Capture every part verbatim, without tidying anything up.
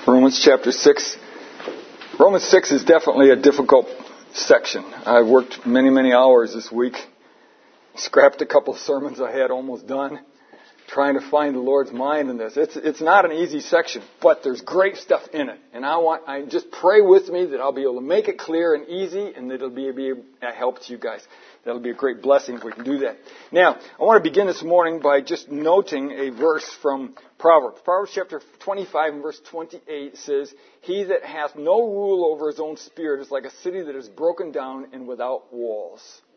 Romans chapter six. Romans six is definitely a difficult section. I worked many, many hours this week. Scrapped a couple of sermons I had almost done, trying to find the Lord's mind in this. It's it's not an easy section, but there's great stuff in it. And I want I just pray with me that I'll be able to make it clear and easy, and that it'll be, be a help to you guys. That'll be a great blessing if we can do that. Now, I want to begin this morning by just noting a verse from Proverbs. Proverbs chapter twenty-five and verse twenty-eight says, "He that hath no rule over his own spirit is like a city that is broken down and without walls."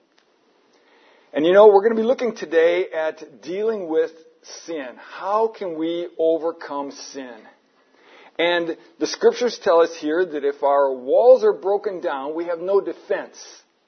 And you know, we're going to be looking today at dealing with sin. How can we overcome sin? And the scriptures tell us here that if our walls are broken down, we have no defense.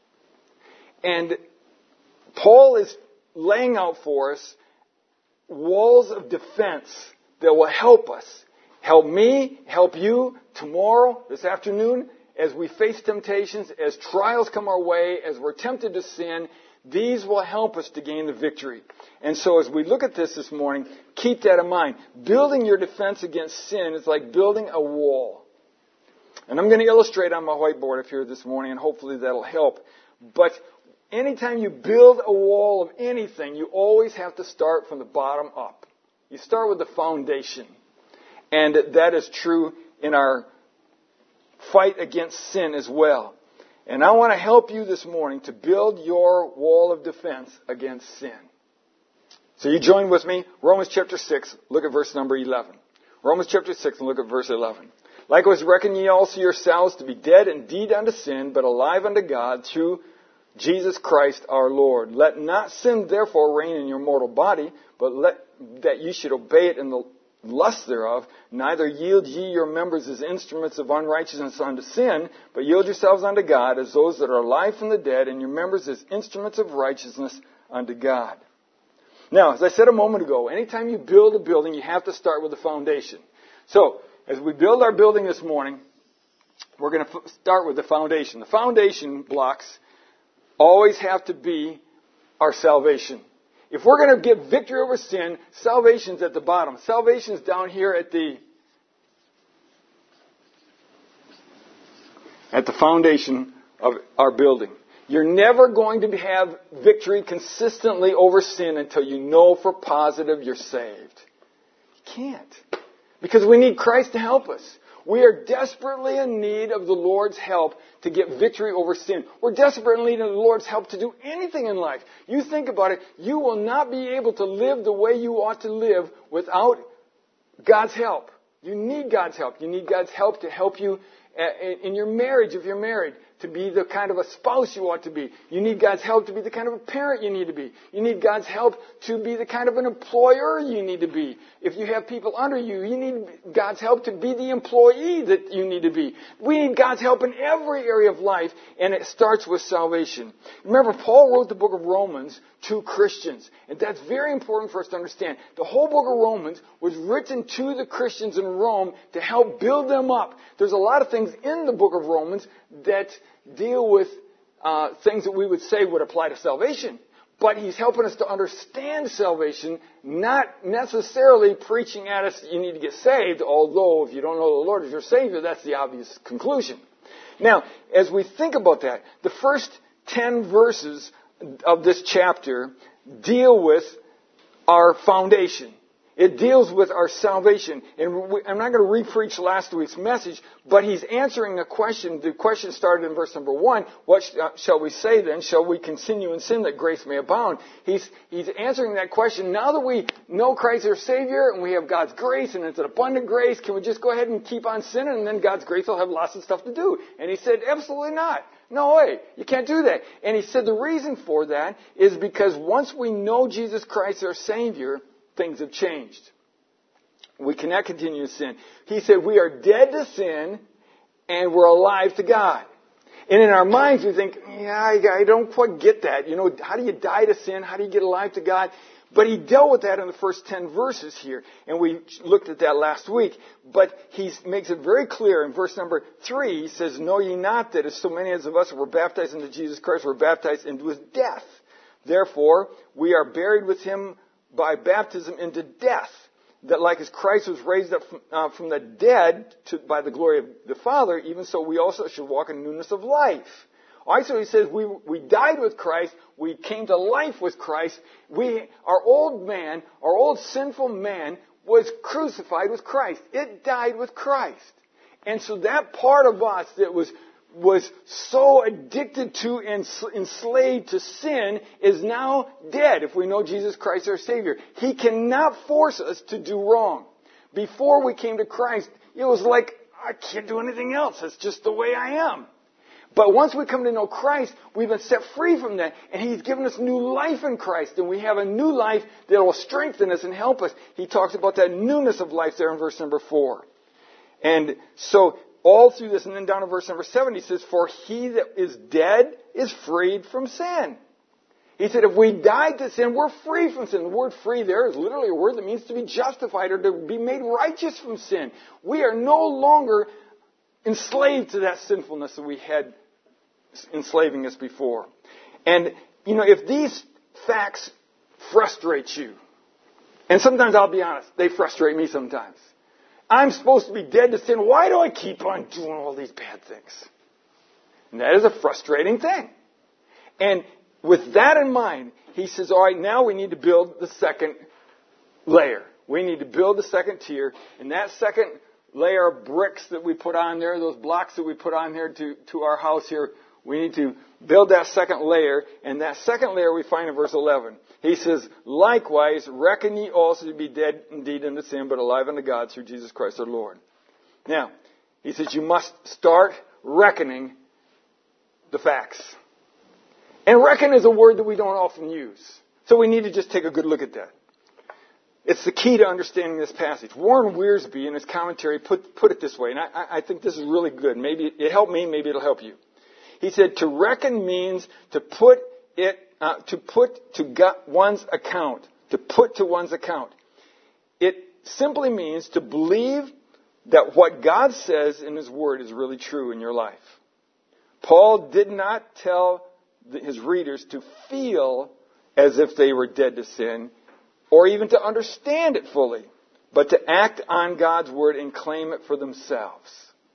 And Paul is laying out for us walls of defense that will help us. Help me, help you tomorrow, this afternoon, as we face temptations, as trials come our way, as we're tempted to sin. These will help us to gain the victory. And so as we look at this this morning, keep that in mind. Building your defense against sin is like building a wall. And I'm going to illustrate on my whiteboard up here this morning, and hopefully that'll help. But anytime you build a wall of anything, you always have to start from the bottom up. You start with the foundation. And that is true in our fight against sin as well. And I want to help you this morning to build your wall of defense against sin. So you join with me, Romans chapter six, look at verse number eleven. Romans chapter six and look at verse eleven. "Likewise reckon ye also yourselves to be dead indeed unto sin, but alive unto God through Jesus Christ our Lord. Let not sin therefore reign in your mortal body, but let that ye should obey it in the lust thereof. Neither yield ye your members as instruments of unrighteousness unto sin, but yield yourselves unto God as those that are alive from the dead, and your members as instruments of righteousness unto God." Now, as I said a moment ago, anytime you build a building, you have to start with the foundation. So, as we build our building this morning, we're going to start with the foundation. The foundation blocks always have to be our salvation. If we're going to get victory over sin, salvation's at the bottom. Salvation's down here at the at the foundation of our building. You're never going to have victory consistently over sin until you know for positive you're saved. You can't. Because we need Christ to help us. We are desperately in need of the Lord's help to get victory over sin. We're desperately in need of the Lord's help to do anything in life. You think about it, you will not be able to live the way you ought to live without God's help. You need God's help. You need God's help to help you in your marriage if you're married, to be the kind of a spouse you ought to be. You need God's help to be the kind of a parent you need to be. You need God's help to be the kind of an employer you need to be. If you have people under you, you need God's help to be the employee that you need to be. We need God's help in every area of life, and it starts with salvation. Remember, Paul wrote the book of Romans to Christians, and that's very important for us to understand. The whole book of Romans was written to the Christians in Rome to help build them up. There's a lot of things in the book of Romans that deal with uh, things that we would say would apply to salvation. But he's helping us to understand salvation, not necessarily preaching at us that you need to get saved, although if you don't know the Lord as your Savior, that's the obvious conclusion. Now, as we think about that, the first ten verses of this chapter deal with our foundation. It deals with our salvation. And we, I'm not going to re-preach last week's message, but he's answering a question. The question started in verse number one. What sh- uh, shall we say then? Shall we continue in sin that grace may abound? He's, he's answering that question. Now that we know Christ our Savior and we have God's grace and it's an abundant grace, can we just go ahead and keep on sinning and then God's grace will have lots of stuff to do? And he said, absolutely not. No way. You can't do that. And he said the reason for that is because once we know Jesus Christ our Savior, things have changed. We cannot continue to sin. He said we are dead to sin and we're alive to God. And in our minds we think, yeah, I don't quite get that. You know, how do you die to sin? How do you get alive to God? But he dealt with that in the first ten verses here. And we looked at that last week. But he makes it very clear in verse number three. He says, "Know ye not that as so many as of us were baptized into Jesus Christ were baptized into his death? Therefore, we are buried with him by baptism into death, that like as Christ was raised up from, uh, from the dead to, by the glory of the Father, even so we also should walk in newness of life. All right, so he says we, we died with Christ. We came to life with Christ. We, our old man, our old sinful man was crucified with Christ. It died with Christ. And so that part of us that was was so addicted to and enslaved to sin is now dead if we know Jesus Christ our Savior. He cannot force us to do wrong. Before we came to Christ, it was like, I can't do anything else. That's just the way I am. But once we come to know Christ, we've been set free from that. And He's given us new life in Christ. And we have a new life that will strengthen us and help us. He talks about that newness of life there in verse number four. And so all through this, and then down to verse number seven, he says, for he that is dead is freed from sin. He said, if we died to sin, we're free from sin. The word free there is literally a word that means to be justified or to be made righteous from sin. We are no longer enslaved to that sinfulness that we had enslaving us before. And, you know, if these facts frustrate you, and sometimes I'll be honest, they frustrate me sometimes. I'm supposed to be dead to sin. Why do I keep on doing all these bad things? And that is a frustrating thing. And with that in mind, he says, all right, now we need to build the second layer. We need to build the second tier. And that second layer of bricks that we put on there, those blocks that we put on there to, to our house here, we need to build that second layer. And that second layer we find in verse eleven. He says, likewise, reckon ye also to be dead indeed unto sin, but alive unto God through Jesus Christ our Lord. Now, he says you must start reckoning the facts. And reckon is a word that we don't often use. So we need to just take a good look at that. It's the key to understanding this passage. Warren Wiersbe, in his commentary, put, put it this way, and I, I think this is really good. Maybe it helped me, maybe it'll help you. He said, to reckon means to put it Uh, to put to one's account, to put to one's account. It simply means to believe that what God says in His Word is really true in your life. Paul did not tell his readers to feel as if they were dead to sin, or even to understand it fully, but to act on God's Word and claim it for themselves.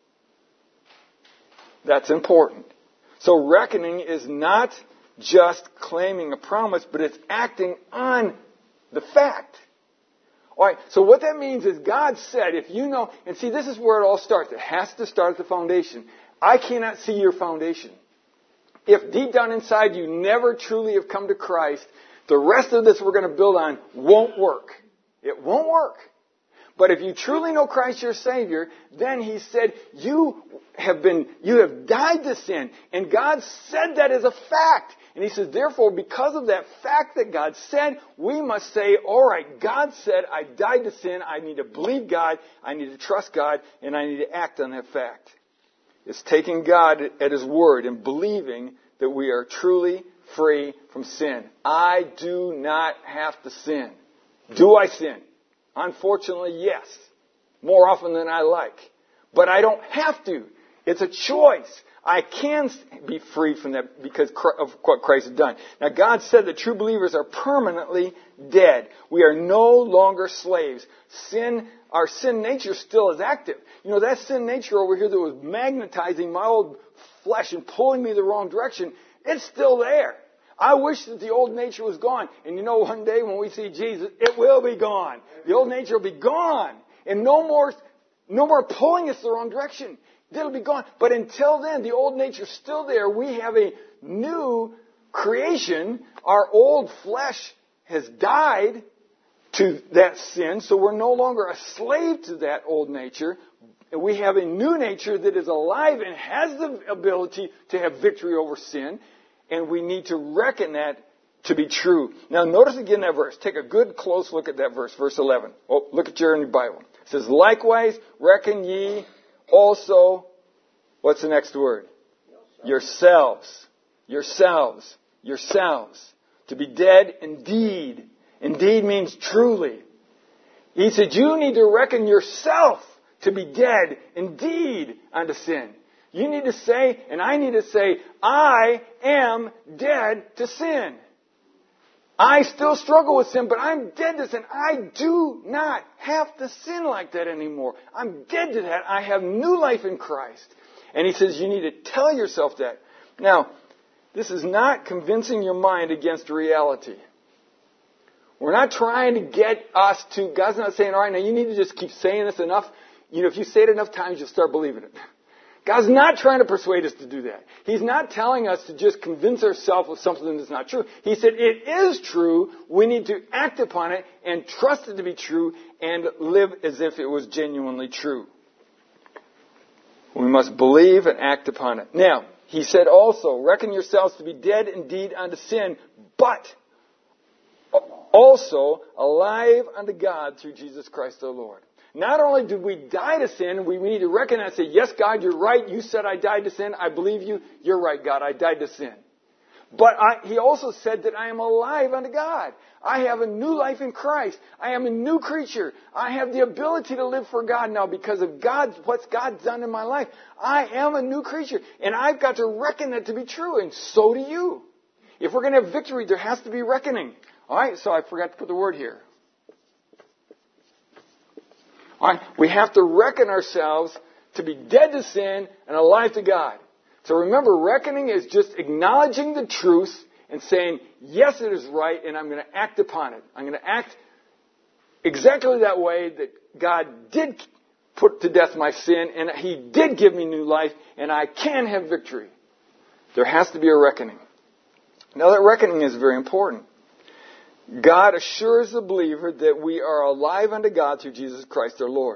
That's important. So reckoning is not just claiming a promise, but it's acting on the fact. All right, so what that means is God said, if you know, and see, this is where it all starts. It has to start at the foundation. I cannot see your foundation. If deep down inside you never truly have come to Christ, the rest of this we're going to build on won't work. It won't work. But if you truly know Christ your Savior, then He said, you have been, you have died to sin. And God said that as a fact. And He says, therefore, because of that fact that God said, we must say, all right, God said, I died to sin. I need to believe God. I need to trust God. And I need to act on that fact. It's taking God at His word and believing that we are truly free from sin. I do not have to sin. Do I sin? Unfortunately, yes. More often than I like. But I don't have to. It's a choice. I can be free from that because of what Christ has done. Now, God said that true believers are permanently dead. We are no longer slaves. Sin, our sin nature still is active. You know, that sin nature over here that was magnetizing my old flesh and pulling me the wrong direction, it's still there. I wish that the old nature was gone. And you know, one day when we see Jesus, it will be gone. The old nature will be gone. And no more, no more pulling us the wrong direction. It'll be gone. But until then, the old nature's still there. We have a new creation. Our old flesh has died to that sin. So we're no longer a slave to that old nature. We have a new nature that is alive and has the ability to have victory over sin. And we need to reckon that to be true. Now, notice again that verse. Take a good close look at that verse, verse eleven. Oh, look at your in your Bible. It says, likewise, reckon ye also, what's the next word? Yourselves. Yourselves. Yourselves. To be dead indeed. Indeed means truly. He said, you need to reckon yourself to be dead indeed unto sin. You need to say, and I need to say, I am dead to sin. I still struggle with sin, but I'm dead to sin. I do not have to sin like that anymore. I'm dead to that. I have new life in Christ. And he says you need to tell yourself that. Now, this is not convincing your mind against reality. We're not trying to get us to, God's not saying, all right, now you need to just keep saying this enough. You know, if you say it enough times, you'll start believing it. God's not trying to persuade us to do that. He's not telling us to just convince ourselves of something that's not true. He said it is true. We need to act upon it and trust it to be true and live as if it was genuinely true. We must believe and act upon it. Now, he said also, reckon yourselves to be dead indeed unto sin, but also alive unto God through Jesus Christ our Lord. Not only did we die to sin, we need to recognize and say, yes, God, you're right. You said I died to sin. I believe you. You're right, God. I died to sin. But I, he also said that I am alive unto God. I have a new life in Christ. I am a new creature. I have the ability to live for God now because of God, what's God's done in my life. I am a new creature. And I've got to reckon that to be true. And so do you. If we're going to have victory, there has to be reckoning. All right, so I forgot to put the word here. All right, we have to reckon ourselves to be dead to sin and alive to God. So remember, reckoning is just acknowledging the truth and saying, yes, it is right, and I'm going to act upon it. I'm going to act exactly that way that God did put to death my sin, and He did give me new life, and I can have victory. There has to be a reckoning. Now, that reckoning is very important. God assures the believer that we are alive unto God through Jesus Christ our Lord.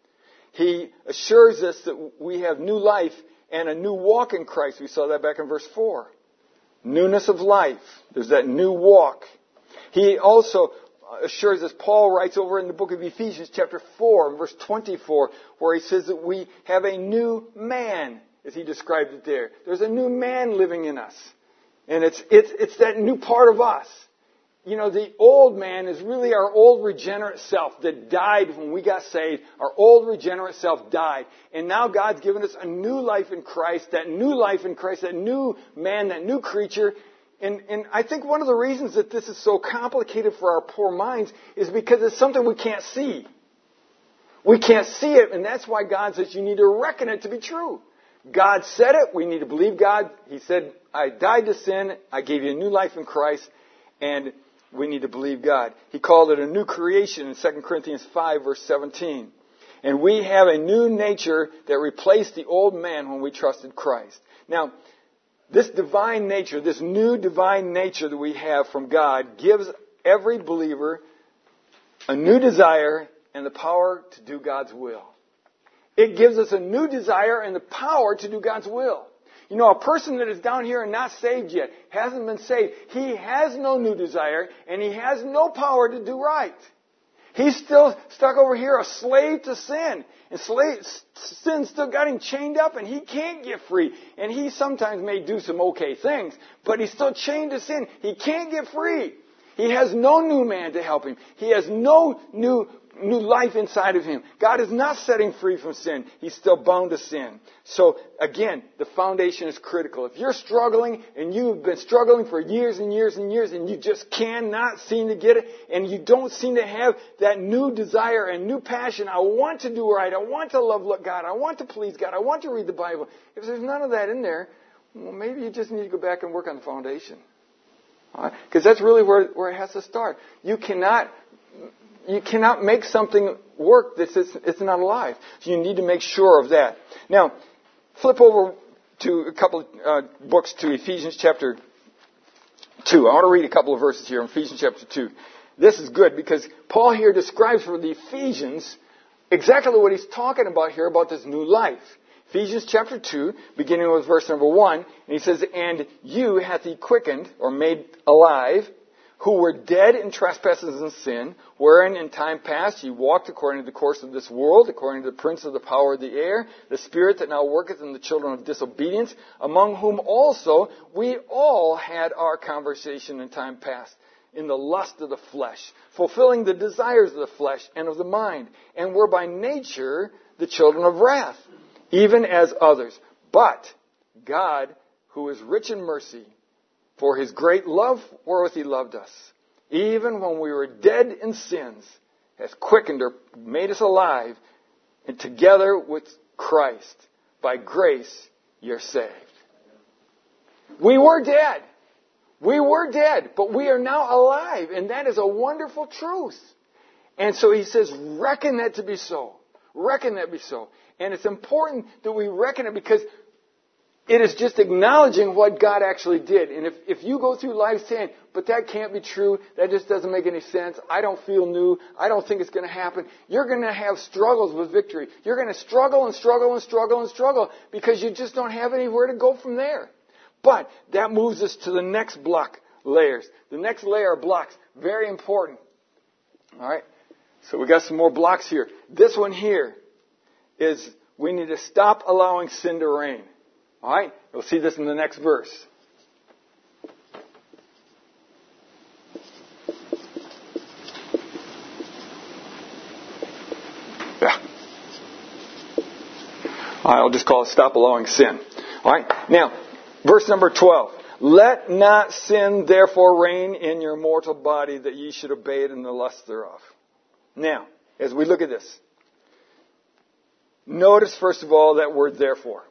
He assures us that we have new life and a new walk in Christ. We saw that back in verse four. Newness of life. There's that new walk. He also assures us, Paul writes over in the book of Ephesians chapter four, verse twenty-four, where he says that we have a new man, as he described it there. There's a new man living in us. And it's, it's, it's that new part of us. You know, the old man is really our old regenerate self that died when we got saved. Our old regenerate self died. And now God's given us a new life in Christ, that new life in Christ, that new man, that new creature. And, and I think one of the reasons that this is so complicated for our poor minds is because it's something we can't see. We can't see it, and that's why God says you need to reckon it to be true. God said it. We need to believe God. He said, I died to sin. I gave you a new life in Christ. And we need to believe God. He called it a new creation in Second Corinthians five, verse seventeen. And we have a new nature that replaced the old man when we trusted Christ. Now, this divine nature, this new divine nature that we have from God gives every believer a new desire and the power to do God's will. It gives us a new desire and the power to do God's will. You know, a person that is down here and not saved yet, hasn't been saved, he has no new desire and he has no power to do right. He's still stuck over here, a slave to sin. And slave, sin still got him chained up and he can't get free. And he sometimes may do some okay things, but he's still chained to sin. He can't get free. He has no new man to help him. He has no new new life inside of him. God is not setting free from sin. He's still bound to sin. So, again, the foundation is critical. If you're struggling and you've been struggling for years and years and years and you just cannot seem to get it and you don't seem to have that new desire and new passion, I want to do right, I want to love God, I want to please God, I want to read the Bible. If there's none of that in there, well, maybe you just need to go back and work on the foundation. Because right? That's really where, where it has to start. You cannot... You cannot make something work that's it's not alive. So you need to make sure of that. Now, flip over to a couple of uh, books to Ephesians chapter two. I want to read a couple of verses here in Ephesians chapter two. This is good because Paul here describes for the Ephesians exactly what he's talking about here about this new life. Ephesians chapter two, beginning with verse number one, and he says, And you hath he quickened, or made alive, who were dead in trespasses and sin, wherein in time past ye walked according to the course of this world, according to the prince of the power of the air, the spirit that now worketh in the children of disobedience, among whom also we all had our conversation in time past, in the lust of the flesh, fulfilling the desires of the flesh and of the mind, and were by nature the children of wrath, even as others. But God, who is rich in mercy, for His great love wherewith He loved us, even when we were dead in sins, has quickened or made us alive, and together with Christ, by grace, you're saved. We were dead. We were dead, but we are now alive, and that is a wonderful truth. And so he says, reckon that to be so. Reckon that to be so. And it's important that we reckon it because it is just acknowledging what God actually did. And if, if you go through life saying, but that can't be true, that just doesn't make any sense, I don't feel new, I don't think it's going to happen, you're going to have struggles with victory. You're going to struggle and struggle and struggle and struggle because you just don't have anywhere to go from there. But that moves us to the next block layers. The next layer of blocks, very important. All right? So we got some more blocks here. This one here is we need to stop allowing sin to reign. All right? We'll see this in the next verse. Yeah. All right, I'll just call it stop allowing sin. All right? Now, verse number twelve. Let not sin therefore reign in your mortal body, that ye should obey it in the lust thereof. Now, as we look at this, notice first of all that word therefore.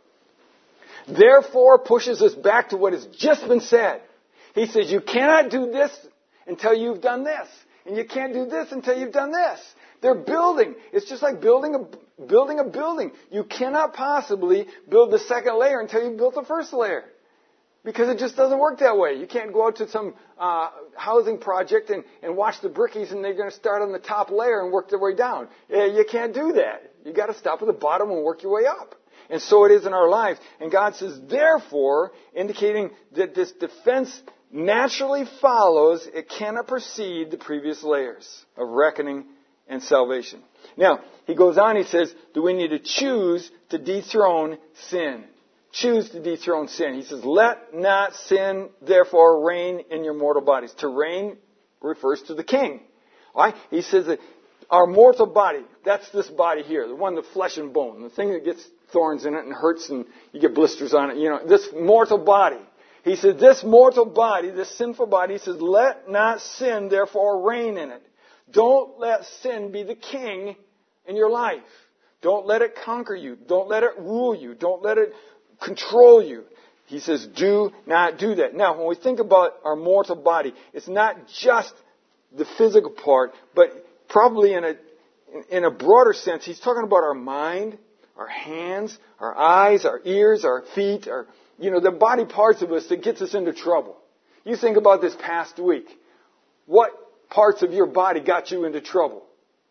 Therefore pushes us back to what has just been said. He says you cannot do this until you've done this. And you can't do this until you've done this. They're building. It's just like building a, building a building. You cannot possibly build the second layer until you've built the first layer. Because it just doesn't work that way. You can't go out to some uh, housing project and, and watch the brickies and they're going to start on the top layer and work their way down. Uh, you can't do that. You got to stop at the bottom and work your way up. And so it is in our lives. And God says, therefore, indicating that this defense naturally follows, it cannot precede the previous layers of reckoning and salvation. Now, he goes on, he says, do we need to choose to dethrone sin? Choose to dethrone sin. He says, let not sin therefore reign in your mortal bodies. To reign refers to the king. All right? He says that our mortal body, that's this body here, the one with flesh and bone, the thing that gets thorns in it and hurts and you get blisters on it, you know, this mortal body. He says, this mortal body, this sinful body, he says, let not sin therefore reign in it. Don't let sin be the king in your life. Don't let it conquer you. Don't let it rule you. Don't let it control you. He says, do not do that. Now, when we think about our mortal body, it's not just the physical part, but probably in a, in a broader sense, he's talking about our mind, our hands, our eyes, our ears, our feet, our, you know, the body parts of us that gets us into trouble. You think about this past week. What parts of your body got you into trouble?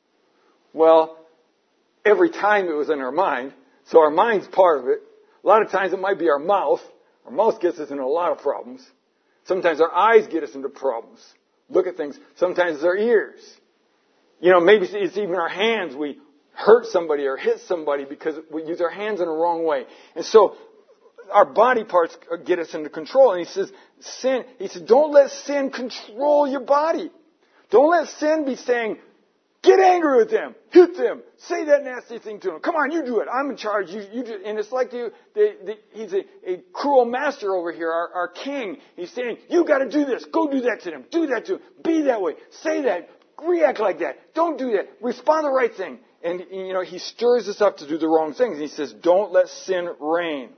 Well, every time it was in our mind, so our mind's part of it. A lot of times it might be our mouth. Our mouth gets us into a lot of problems. Sometimes our eyes get us into problems. Look at things. Sometimes it's our ears. You know, maybe it's even our hands. We hurt somebody or hit somebody because we use our hands in the wrong way. And so our body parts get us into control. And he says, sin, he said, don't let sin control your body. Don't let sin be saying, get angry with them, hit them, say that nasty thing to them. Come on, you do it. I'm in charge. You, you do it. And it's like the, the, the, he's a, a cruel master over here, our, our king. He's saying, you got to do this. Go do that to them. Do that to them. Be that way. Say that. React like that. Don't do that. Respond the right thing. And, you know, he stirs us up to do the wrong things. And he says, don't let sin reign.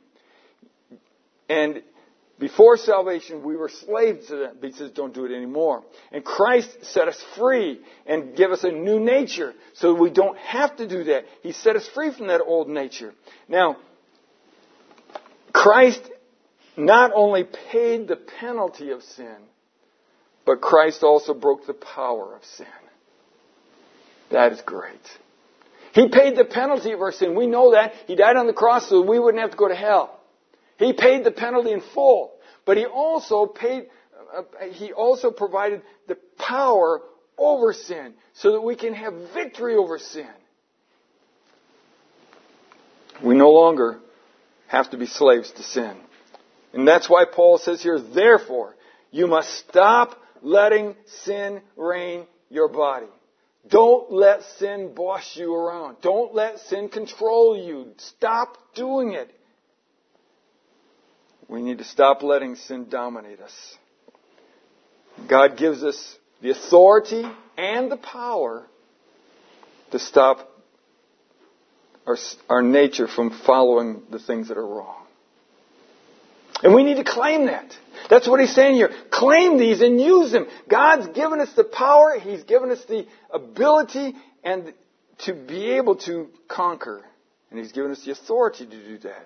And before salvation, we were slaves to that. But he says, don't do it anymore. And Christ set us free and gave us a new nature so we don't have to do that. He set us free from that old nature. Now, Christ not only paid the penalty of sin, but Christ also broke the power of sin. That is great. He paid the penalty of our sin. We know that. He died on the cross so we wouldn't have to go to hell. He paid the penalty in full. But he also paid, uh, he also provided the power over sin so that we can have victory over sin. We no longer have to be slaves to sin. And that's why Paul says here, therefore, you must stop letting sin reign your body. Don't let sin boss you around. Don't let sin control you. Stop doing it. We need to stop letting sin dominate us. God gives us the authority and the power to stop our, our nature from following the things that are wrong. And we need to claim that. That's what he's saying here. Claim these and use them. God's given us the power. He's given us the ability and to be able to conquer. And he's given us the authority to do that.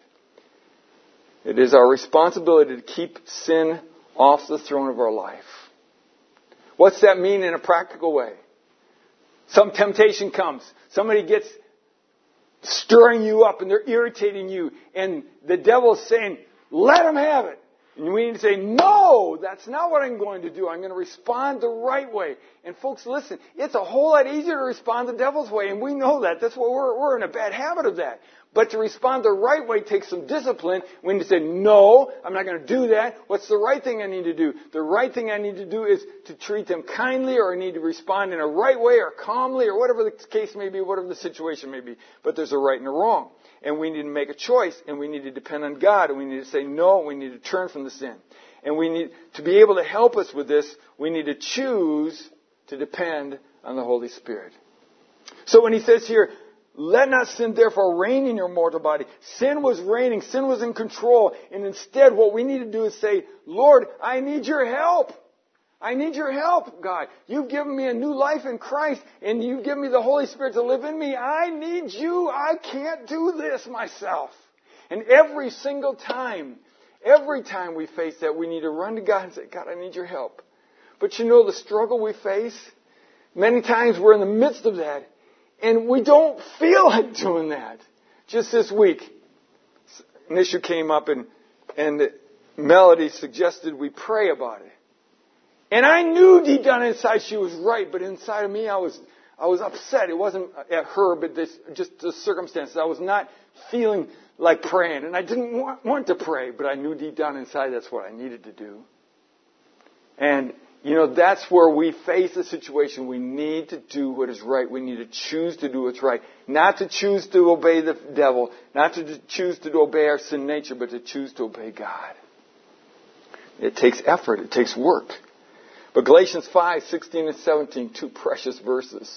It is our responsibility to keep sin off the throne of our life. What's that mean in a practical way? Some temptation comes. Somebody gets stirring you up and they're irritating you. And the devil's saying, let them have it. And we need to say, no, that's not what I'm going to do. I'm going to respond the right way. And folks, listen, it's a whole lot easier to respond the devil's way. And we know that. That's what we're, we're in a bad habit of that. But to respond the right way takes some discipline. We need to say, no, I'm not going to do that. What's the right thing I need to do? The right thing I need to do is to treat them kindly, or I need to respond in a right way or calmly, or whatever the case may be, whatever the situation may be. But there's a right and a wrong. And we need to make a choice, and we need to depend on God, and we need to say no, we need to turn from the sin. And we need to be able to help us with this, we need to choose to depend on the Holy Spirit. So when he says here, let not sin therefore reign in your mortal body. Sin was reigning, sin was in control, and instead what we need to do is say, Lord, I need your help. I need your help, God. You've given me a new life in Christ, and you've given me the Holy Spirit to live in me. I need you. I can't do this myself. And every single time, every time we face that, we need to run to God and say, God, I need your help. But you know the struggle we face? Many times we're in the midst of that, and we don't feel like doing that. Just this week, an issue came up, and, and Melody suggested we pray about it. And I knew deep down inside she was right, but inside of me I was I was upset. It wasn't at her, but this, just the circumstances. I was not feeling like praying, and I didn't want, want to pray, but I knew deep down inside that's what I needed to do. And, you know, that's where we face a situation. We need to do what is right. We need to choose to do what's right. Not to choose to obey the devil, not to choose to obey our sin nature, but to choose to obey God. It takes effort. It takes work. But Galatians five, sixteen and seventeen, two precious verses.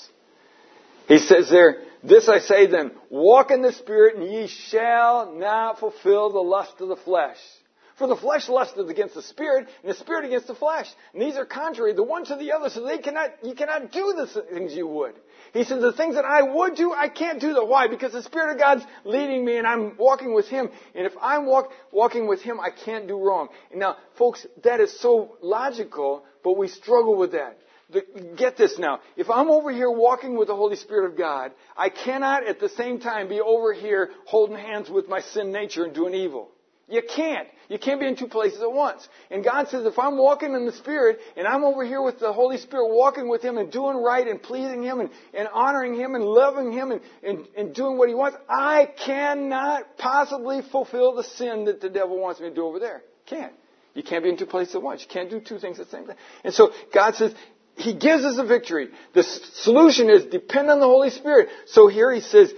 He says there, this I say then, walk in the Spirit, and ye shall not fulfill the lust of the flesh. For the flesh lusteth against the Spirit, and the Spirit against the flesh. And these are contrary, the one to the other, so they cannot, you cannot do the things you would. He says, the things that I would do, I can't do them. Why? Because the Spirit of God's leading me, and I'm walking with Him. And if I'm walk, walking with Him, I can't do wrong. And now, folks, that is so logical, but we struggle with that. The, get this now. If I'm over here walking with the Holy Spirit of God, I cannot at the same time be over here holding hands with my sin nature and doing evil. You can't. You can't be in two places at once. And God says, if I'm walking in the Spirit, and I'm over here with the Holy Spirit, walking with Him and doing right and pleasing Him and, and honoring Him and loving Him and, and, and doing what He wants, I cannot possibly fulfill the sin that the devil wants me to do over there. Can't. You can't be in two places at once. You can't do two things at the same time. And so God says, He gives us a victory. The solution is depend on the Holy Spirit. So here He says,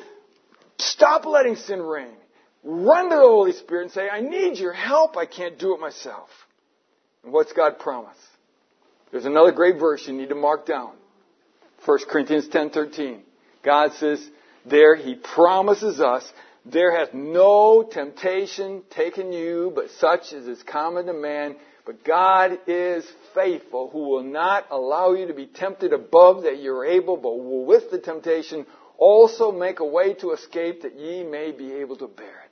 stop letting sin reign. Run to the Holy Spirit and say, I need your help. I can't do it myself. And what's God promise? There's another great verse you need to mark down. First Corinthians ten thirteen. God says, there He promises us, there hath no temptation taken you, but such as is common to man. But God is faithful, who will not allow you to be tempted above that you're able, but will with the temptation also make a way to escape, that ye may be able to bear it.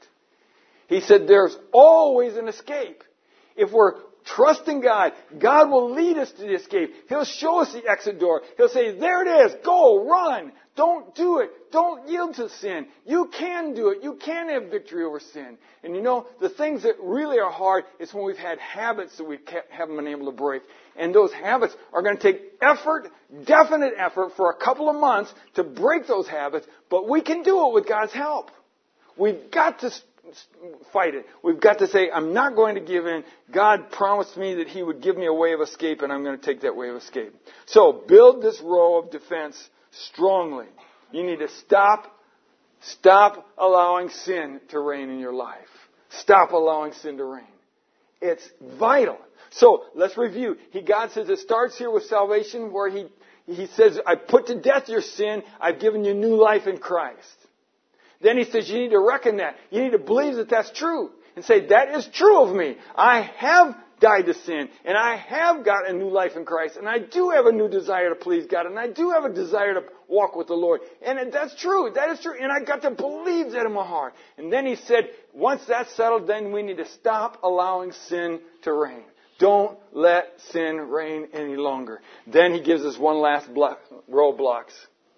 He said there's always an escape. If we're trusting God, God will lead us to the escape. He'll show us the exit door. He'll say, there it is. Go, run. Don't do it. Don't yield to sin. You can do it. You can have victory over sin. And you know, the things that really are hard is when we've had habits that we haven't been able to break. And those habits are going to take effort, definite effort for a couple of months to break those habits. But we can do it with God's help. We've got to fight it. We've got to say, I'm not going to give in. God promised me that He would give me a way of escape, and I'm going to take that way of escape. So build this row of defense strongly. You need to stop, stop allowing sin to reign in your life. Stop allowing sin to reign. It's vital. So, let's review. He, God says it starts here with salvation where He, He says, I put to death your sin. I've given you new life in Christ. Then He says you need to reckon that. You need to believe that that's true. And say, that is true of me. I have died to sin. And I have got a new life in Christ. And I do have a new desire to please God. And I do have a desire to walk with the Lord. And that's true. That is true. And I got to believe that in my heart. And then He said, once that's settled, then we need to stop allowing sin to reign. Don't let sin reign any longer. Then He gives us one last block, row of blocks.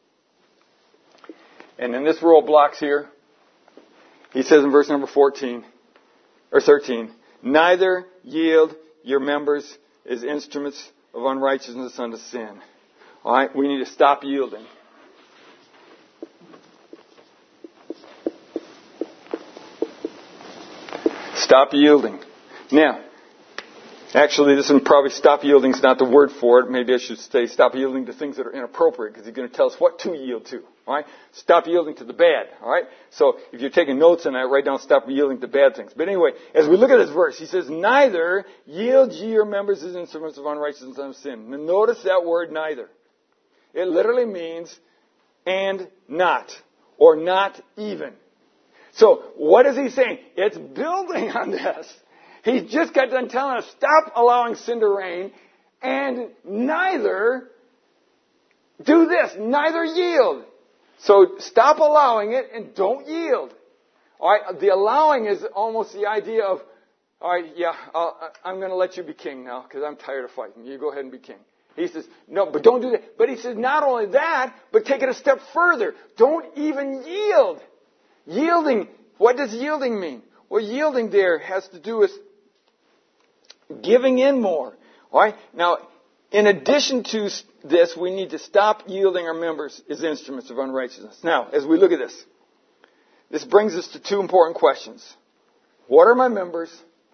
And in this row of blocks here, He says in verse number fourteen, or thirteen, neither yield your members as instruments of unrighteousness unto sin. All right, we need to stop yielding. Stop yielding. Now, actually, this one probably stop yielding is not the word for it. Maybe I should say stop yielding to things that are inappropriate because He's going to tell us what to yield to. All right? Stop yielding to the bad. All right? So if you're taking notes on that, write down stop yielding to bad things. But anyway, as we look at this verse, He says, neither yield ye your members as instruments of unrighteousness unto sin. Now notice that word neither. It literally means and not, or not even. So what is He saying? It's building on this. He's just got done telling us, stop allowing sin to reign, and neither do this, neither yield. So stop allowing it and don't yield. All right, the allowing is almost the idea of, all right, yeah, I'll, I'm going to let you be king now because I'm tired of fighting. You go ahead and be king. He says, no, but don't do that. But He says, not only that, but take it a step further. Don't even yield. Yielding, what does yielding mean? Well, yielding there has to do with giving in more. All right? Now, in addition to this, we need to stop yielding our members as instruments of unrighteousness. Now, as we look at this, this brings us to two important questions. What are my members?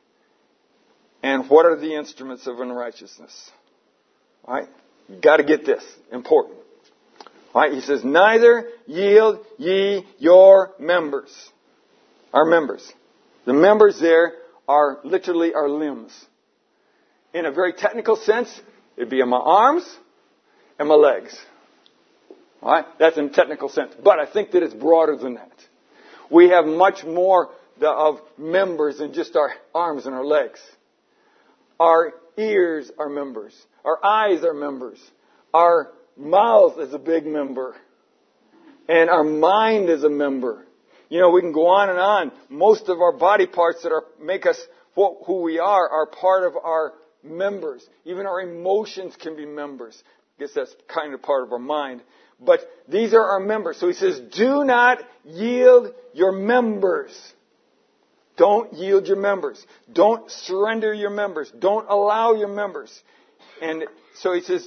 And what are the instruments of unrighteousness? All right? You've got to get this. Important. All right? He says, neither yield ye your members. Our members. The members there are literally our limbs. In a very technical sense, it'd be in my arms and my legs. All right? That's in a technical sense. But I think that it's broader than that. We have much more of members than just our arms and our legs. Our ears are members. Our eyes are members. Our mouth is a big member. And our mind is a member. You know, we can go on and on. Most of our body parts that are make us what, who we are are part of our members. Even our emotions can be members. I guess that's kind of part of our mind. But these are our members. So He says, do not yield your members. Don't yield your members. Don't surrender your members. Don't allow your members. And so He says,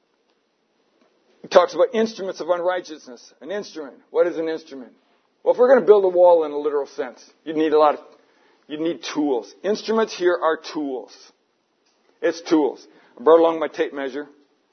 He talks about instruments of unrighteousness. An instrument. What is an instrument? Well, if we're going to build a wall in a literal sense, you need a lot of, you need tools. Instruments here are tools. It's tools. I brought along my tape measure.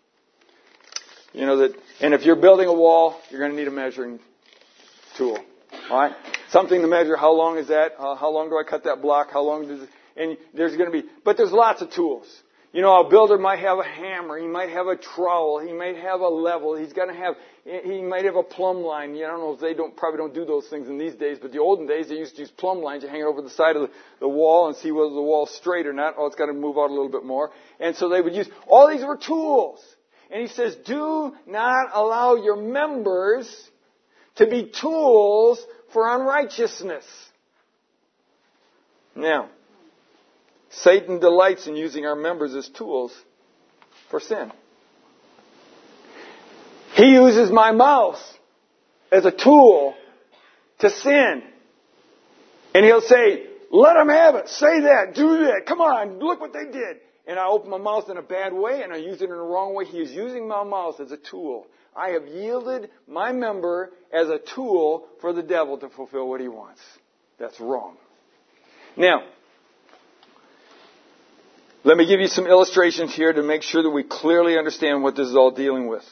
You know that, and if you're building a wall, you're going to need a measuring tool. All right, something to measure. How long is that? Uh, how long do I cut that block? How long does it? And there's going to be, but there's lots of tools. You know, a builder might have a hammer. He might have a trowel. He might have a level. He's going to have, he might have a plumb line. You know, I don't know if they don't, probably don't do those things in these days, but the olden days, they used to use plumb lines. You hang it over the side of the, the wall and see whether the wall's straight or not. Oh, it's got to move out a little bit more. And so they would use, all these were tools. And He says, do not allow your members to be tools for unrighteousness. Now, Satan delights in using our members as tools for sin. He uses my mouth as a tool to sin. And he'll say, let them have it. Say that. Do that. Come on. Look what they did. And I open my mouth in a bad way and I use it in the wrong way. He is using my mouth as a tool. I have yielded my member as a tool for the devil to fulfill what he wants. That's wrong. Now, let me give you some illustrations here to make sure that we clearly understand what this is all dealing with.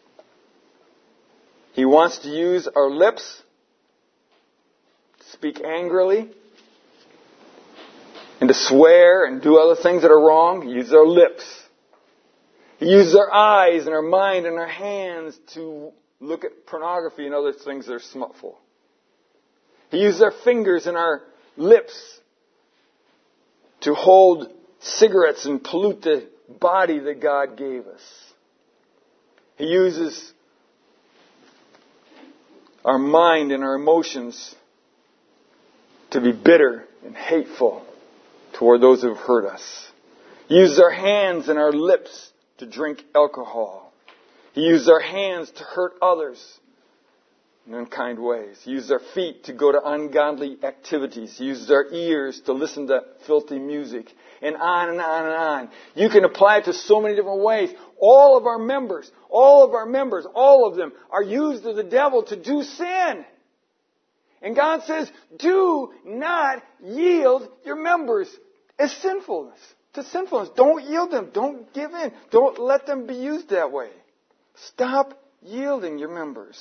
He wants to use our lips to speak angrily and to swear and do other things that are wrong. He uses our lips. He uses our eyes and our mind and our hands to look at pornography and other things that are smutful. He uses our fingers and our lips to hold cigarettes and pollute the body that God gave us. He uses our mind and our emotions to be bitter and hateful toward those who have hurt us. He uses our hands and our lips to drink alcohol. He uses our hands to hurt others in unkind ways. He uses our feet to go to ungodly activities. He uses our ears to listen to filthy music. And on and on and on. You can apply it to so many different ways. All of our members, all of our members, all of them are used of the devil to do sin. And God says, do not yield your members as sinfulness, to sinfulness. Don't yield them. Don't give in. Don't let them be used that way. Stop yielding your members.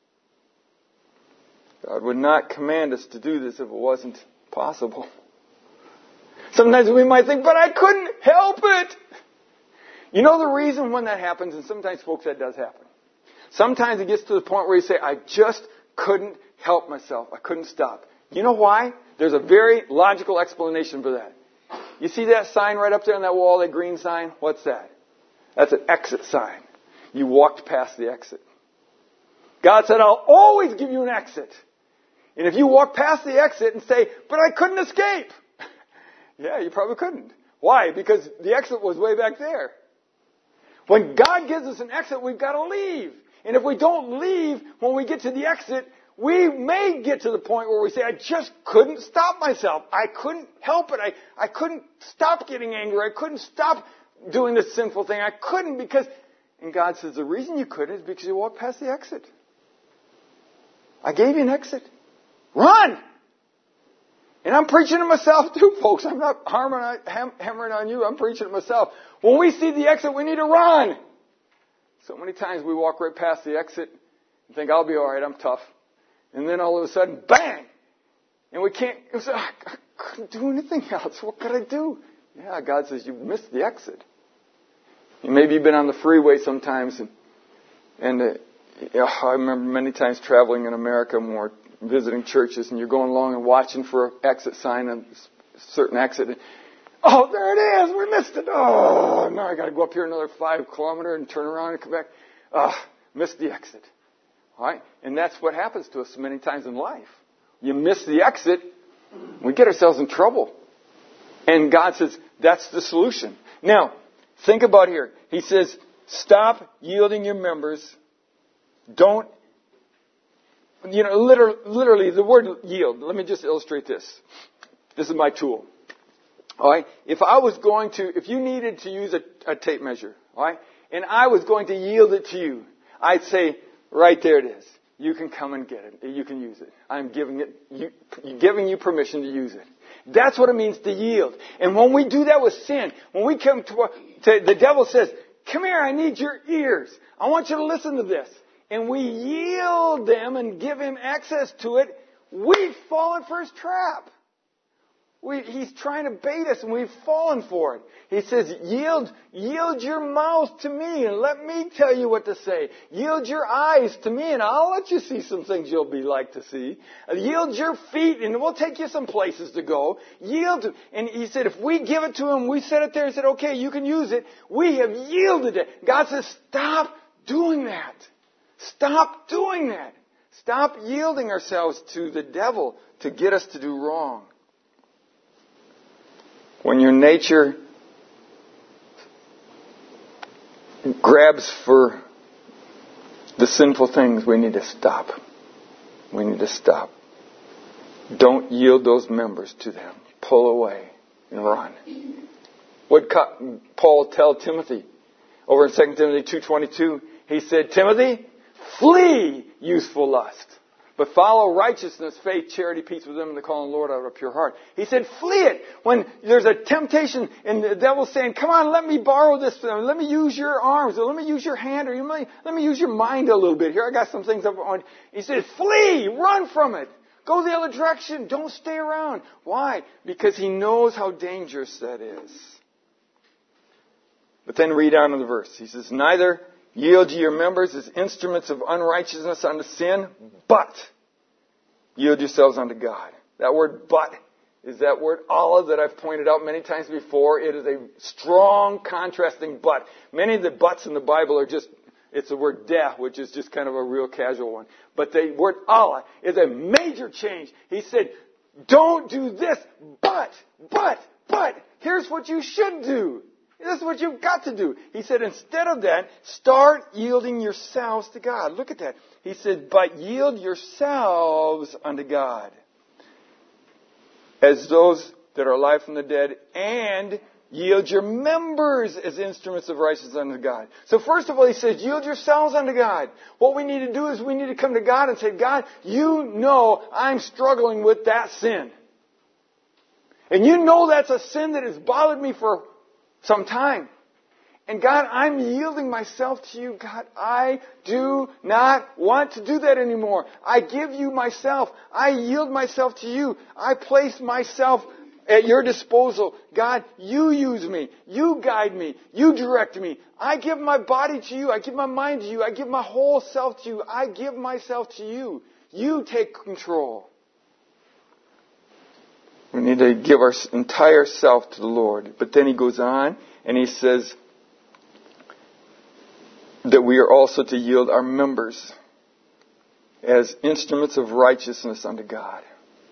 God would not command us to do this if it wasn't possible. Sometimes we might think, but I couldn't help it. You know the reason when that happens, and sometimes, folks, that does happen. Sometimes it gets to the point where you say, I just couldn't help myself. I couldn't stop. You know why? There's a very logical explanation for that. You see that sign right up there on that wall, that green sign? What's that? That's an exit sign. You walked past the exit. God said, I'll always give you an exit. And if you walk past the exit and say, but I couldn't escape. Yeah, you probably couldn't. Why? Because the exit was way back there. When God gives us an exit, we've got to leave. And if we don't leave when we get to the exit, we may get to the point where we say, I just couldn't stop myself. I couldn't help it. I, I couldn't stop getting angry. I couldn't stop doing this sinful thing. I couldn't because... And God says, the reason you couldn't is because you walked past the exit. I gave you an exit. Run! And I'm preaching to myself too, folks. I'm not hammering on you. I'm preaching to myself. When we see the exit, we need to run. So many times we walk right past the exit and think, I'll be all right. I'm tough. And then all of a sudden, bang! And we can't, I couldn't do anything else. What could I do? Yeah, God says, you missed the exit. Maybe you've been on the freeway sometimes. And, and uh, you know, I remember many times traveling in America when we're visiting churches, and you're going along and watching for an exit sign, a certain exit. And, oh, there it is. We missed it. Oh, now I got to go up here another five kilometers and turn around and come back. Ah, oh, missed the exit. All right? And that's what happens to us many times in life. You miss the exit, we get ourselves in trouble. And God says, that's the solution. Now, think about here. He says, stop yielding your members. Don't, you know, literally, literally, the word yield. Let me just illustrate this. This is my tool. All right? If I was going to, if you needed to use a, a tape measure, all right, and I was going to yield it to you, I'd say, right there it is. You can come and get it. You can use it. I'm giving it, you, giving you permission to use it. That's what it means to yield. And when we do that with sin, when we come to, to the devil says, come here, I need your ears. I want you to listen to this. And we yield them and give him access to it, we've fallen for his trap. We, he's trying to bait us and we've fallen for it. He says, yield, yield your mouth to me and let me tell you what to say. Yield your eyes to me and I'll let you see some things you'll be like to see. Yield your feet and we'll take you some places to go. Yield. To, and he said, if we give it to him, we set it there and said, okay, you can use it. We have yielded it. God says, stop doing that. Stop doing that. Stop yielding ourselves to the devil to get us to do wrong. When your nature grabs for the sinful things, we need to stop. We need to stop. Don't yield those members to them. Pull away and run. What did Paul tell Timothy? Over in Second Timothy two twenty-two, he said, Timothy, flee youthful lust, but follow righteousness, faith, charity, peace with them, and the calling of the Lord out of a pure heart. He said, flee it. When there's a temptation and the devil's saying, come on, let me borrow this. Let me use your arms. Or let me use your hand. Or let me, let me use your mind a little bit. Here, I got some things up on. He said, flee. Run from it. Go the other direction. Don't stay around. Why? Because he knows how dangerous that is. But then read on in the verse. He says, neither yield ye your members as instruments of unrighteousness unto sin, but yield yourselves unto God. That word but is that word Allah that I've pointed out many times before. It is a strong contrasting but. Many of the buts in the Bible are just, it's the word deh, which is just kind of a real casual one. But the word Allah is a major change. He said, don't do this, but, but, but, here's what you should do. This is what you've got to do. He said, instead of that, start yielding yourselves to God. Look at that. He said, but yield yourselves unto God as those that are alive from the dead, and yield your members as instruments of righteousness unto God. So first of all, he says, yield yourselves unto God. What we need to do is we need to come to God and say, God, you know I'm struggling with that sin. And you know that's a sin that has bothered me for some time. And God, I'm yielding myself to you. God, I do not want to do that anymore. I give you myself. I yield myself to you. I place myself at your disposal. God, you use me. You guide me. You direct me. I give my body to you. I give my mind to you. I give my whole self to you. I give myself to you. You take control. We need to give our entire self to the Lord. But then he goes on and he says that we are also to yield our members as instruments of righteousness unto God.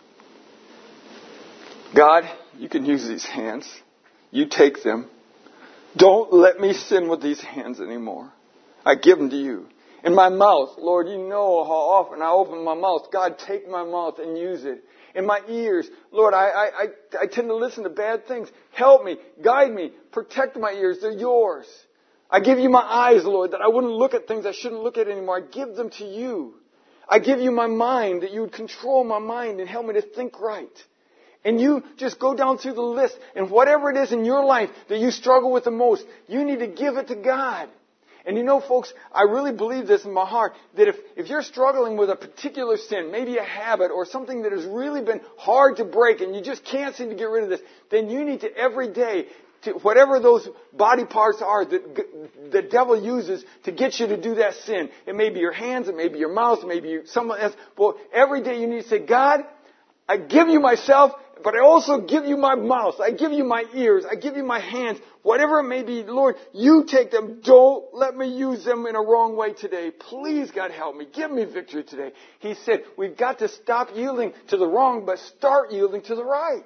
God, you can use these hands. You take them. Don't let me sin with these hands anymore. I give them to you. In my mouth, Lord, you know how often I open my mouth. God, take my mouth and use it. In my ears, Lord, I, I, I, I tend to listen to bad things. Help me, guide me, protect my ears. They're yours. I give you my eyes, Lord, that I wouldn't look at things I shouldn't look at anymore. I give them to you. I give you my mind, that you would control my mind and help me to think right. And you just go down through the list, and whatever it is in your life that you struggle with the most, you need to give it to God. And you know, folks, I really believe this in my heart, that if, if you're struggling with a particular sin, maybe a habit or something that has really been hard to break and you just can't seem to get rid of this, then you need to every day, to whatever those body parts are that the devil uses to get you to do that sin. It may be your hands, it may be your mouth, it may be someone else. But every day you need to say, God, I give you myself, but I also give you my mouth. I give you my ears. I give you my hands. Whatever it may be, Lord, you take them. Don't let me use them in a wrong way today. Please, God, help me. Give me victory today. He said, we've got to stop yielding to the wrong, but start yielding to the right.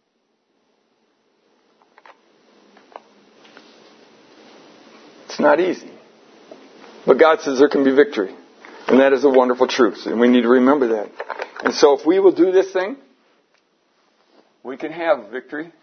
It's not easy. But God says there can be victory. And that is a wonderful truth. And we need to remember that. And so if we will do this thing, we can have victory.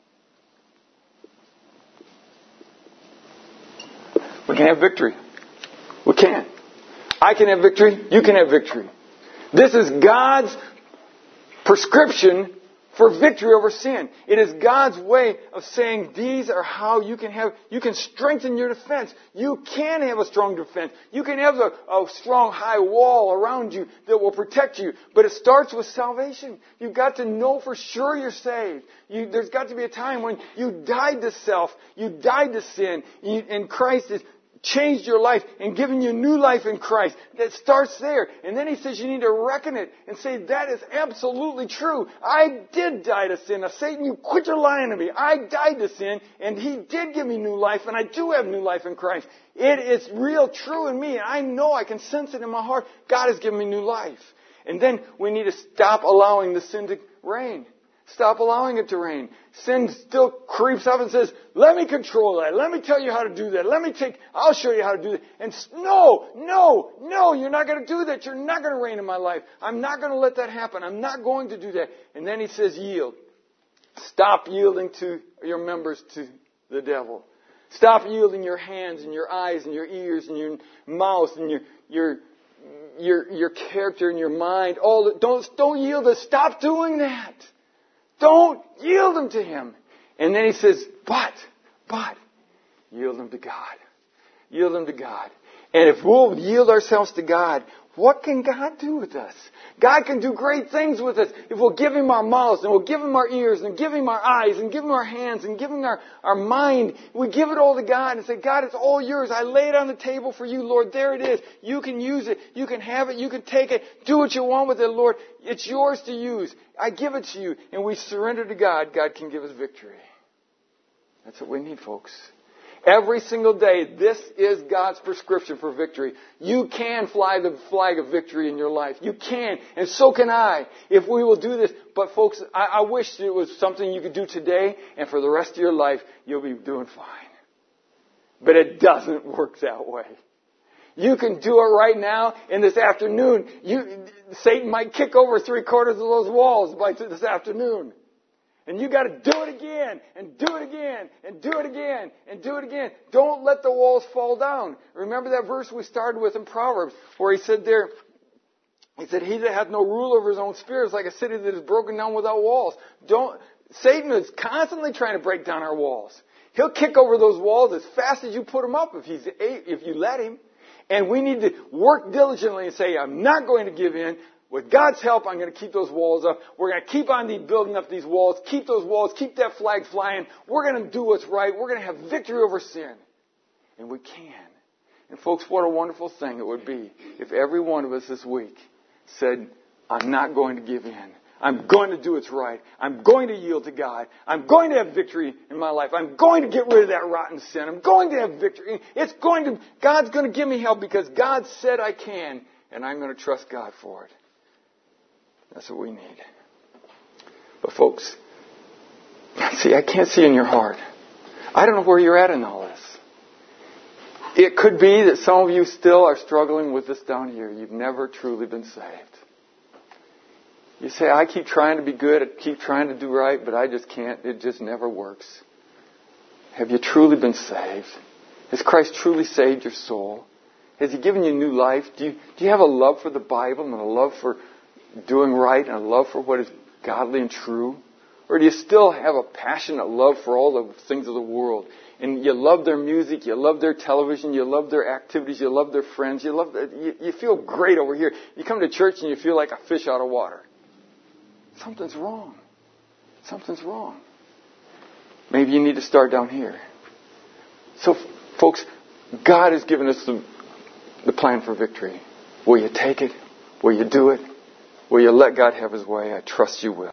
We can have victory. We can. I can have victory. You can have victory. This is God's prescription for victory over sin. It is God's way of saying these are how you can have, you can strengthen your defense. You can have a strong defense. You can have a, a strong high wall around you that will protect you. But it starts with salvation. You've got to know for sure you're saved. You, there's got to be a time when you died to self. You died to sin. You, and Christ is changed your life and given you new life in Christ. That starts there. And then he says you need to reckon it and say, that is absolutely true. I did die to sin. Now, Satan, you quit your lying to me. I died to sin, and he did give me new life, and I do have new life in Christ. It is real true in me. I know, I can sense it in my heart. God has given me new life. And then we need to stop allowing the sin to reign. Stop allowing it to reign. Sin still creeps up and says, let me control that. Let me tell you how to do that. Let me take, I'll show you how to do that. And no, no, no, you're not going to do that. You're not going to reign in my life. I'm not going to let that happen. I'm not going to do that. And then he says, yield. Stop yielding to your members to the devil. Stop yielding your hands and your eyes and your ears and your mouth and your, your, your, your character and your mind. All the, don't, don't yield it. Stop doing that. Don't yield them to him. And then he says, but, but, yield them to God. Yield them to God. And if we'll yield ourselves to God, what can God do with us? God can do great things with us if we'll give Him our mouths, and we'll give Him our ears, and give Him our eyes, and give Him our hands, and give Him our, our mind. We give it all to God and say, God, it's all yours. I lay it on the table for you, Lord. There it is. You can use it. You can have it. You can take it. Do what you want with it, Lord. It's yours to use. I give it to you. And we surrender to God. God can give us victory. That's what we need, folks. Every single day, this is God's prescription for victory. You can fly the flag of victory in your life. You can, and so can I, if we will do this. But folks, I, I wish it was something you could do today, and for the rest of your life, you'll be doing fine. But it doesn't work that way. You can do it right now, and this afternoon, you, Satan might kick over three quarters of those walls by this afternoon. And you got to do it again, and do it again, and do it again, and do it again. Don't let the walls fall down. Remember that verse we started with in Proverbs, where he said there, he said, he that hath no rule over his own spirit is like a city that is broken down without walls. Don't, Satan is constantly trying to break down our walls. He'll kick over those walls as fast as you put them up if he's, if you let him. And we need to work diligently and say, I'm not going to give in. With God's help, I'm going to keep those walls up. We're going to keep on building up these walls. Keep those walls. Keep that flag flying. We're going to do what's right. We're going to have victory over sin. And we can. And folks, what a wonderful thing it would be if every one of us this week said, I'm not going to give in. I'm going to do what's right. I'm going to yield to God. I'm going to have victory in my life. I'm going to get rid of that rotten sin. I'm going to have victory. It's going to, God's going to give me help because God said I can. And I'm going to trust God for it. That's what we need. But folks, see, I can't see in your heart. I don't know where you're at in all this. It could be that some of you still are struggling with this down here. You've never truly been saved. You say, I keep trying to be good, I keep trying to do right, but I just can't. It just never works. Have you truly been saved? Has Christ truly saved your soul? Has He given you new life? Do you, do you have a love for the Bible and a love for doing right and a love for what is godly and true? Or do you still have a passionate love for all the things of the world? And you love their music, you love their television, you love their activities, you love their friends, you love you, you feel great over here. You come to church and you feel like a fish out of water. Something's wrong. Something's wrong. Maybe you need to start down here. So, folks, God has given us the, the plan for victory. Will you take it? Will you do it? Will you let God have His way? I trust you will.